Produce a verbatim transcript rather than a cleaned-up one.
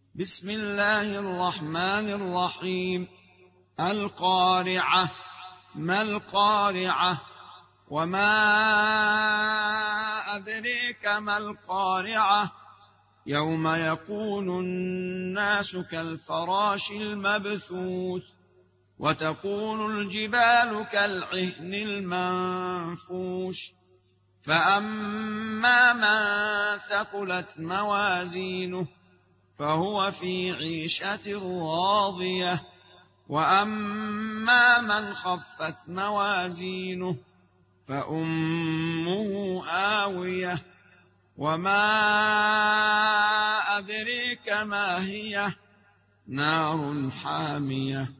بسم الله الرحمن الرحيم. القارعة. ما القارعة؟ وما أدريك ما القارعة؟ يوم يكون الناس كالفراش المبثوث وتكون الجبال كالعهن المنفوش فأما من ثقلت موازينه فهو في عيشة راضية وأما من خفت موازينه فأمه هاوية وما أدريك ما هي؟ نار حامية